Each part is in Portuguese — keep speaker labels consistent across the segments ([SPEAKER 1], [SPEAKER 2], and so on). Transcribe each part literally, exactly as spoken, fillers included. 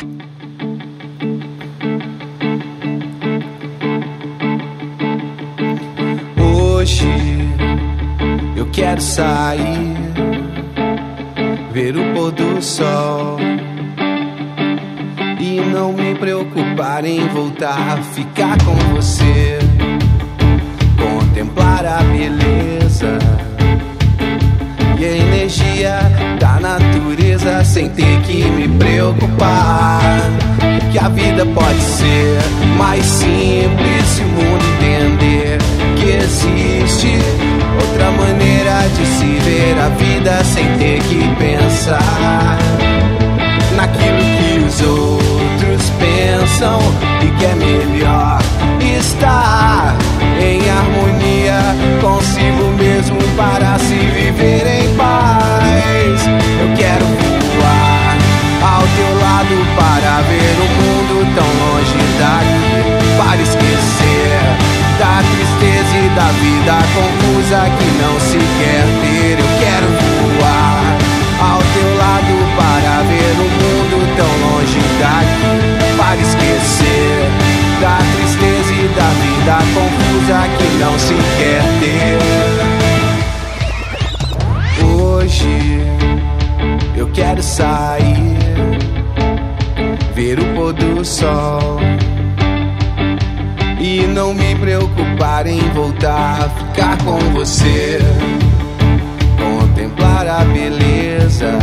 [SPEAKER 1] Hoje eu quero sair, ver o pôr do sol e não me preocupar em voltar a ficar com você. Contemplar a beleza e a energia da natureza sem ter que me preocupar. Que a vida pode ser mais simples se o mundo entender que existe outra maneira de se ver a vida sem ter que pensar naquilo que os outros pensam e que é melhor estar em harmonia consigo mesmo para se viver em paz. Eu quero voar ao teu lado para ver o mundo tão longe daqui, para esquecer da tristeza e da vida confusa que não se quer ter. Eu quero voar ao teu lado para ver o mundo tão longe daqui, para esquecer da tristeza e da vida confusa que não se quer ter. Hoje eu quero sair, ver o pôr do sol e não me preocupar em voltar a ficar com você. Contemplar a beleza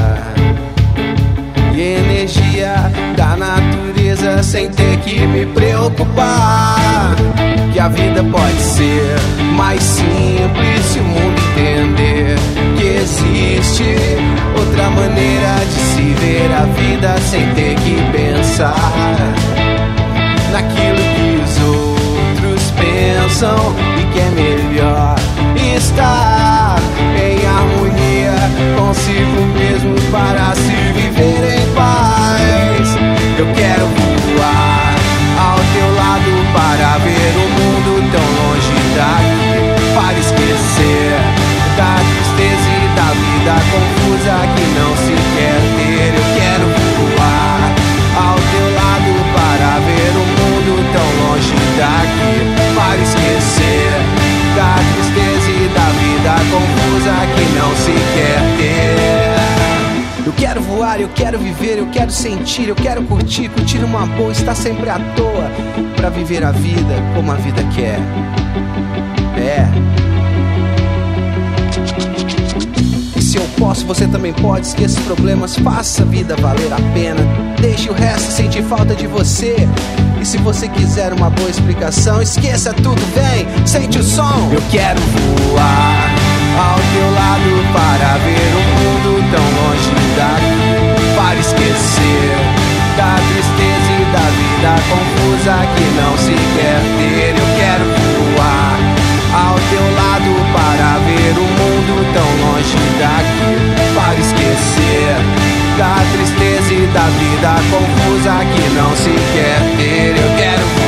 [SPEAKER 1] e a energia da natureza sem ter que me preocupar. Que a vida pode ser mais simples se o mundo entender que existe outra maneira de se ver a vida sem ter que pensar naquilo que os outros pensam e que é melhor estar em harmonia consigo mesmo para se viver em paz. Eu quero voar ao teu lado para ver o mundo tão longe daqui, para esquecer da tristeza e da vida confusa que não se quer ter. Eu quero voar ao teu lado para ver o mundo tão longe daqui, para esquecer da tristeza e da vida confusa que não se quer ter. Eu quero voar, eu quero viver, eu quero sentir, eu quero curtir, curtir uma boa, estar sempre à toa, pra viver a vida como a vida quer. É. E se eu posso, você também pode. Esqueça os problemas, faça a vida valer a pena. Deixe o resto sentir falta de você. E se você quiser uma boa explicação, esqueça tudo, vem, sente o som. Eu quero voar ao teu lado para ver o mundo tão longe daqui, para esquecer da tristeza e da vida confusa que não se quer ter. Eu quero voar ao teu lado para ver o mundo tão longe daqui, para esquecer da tristeza e da vida confusa que não se quer ter. Eu quero voar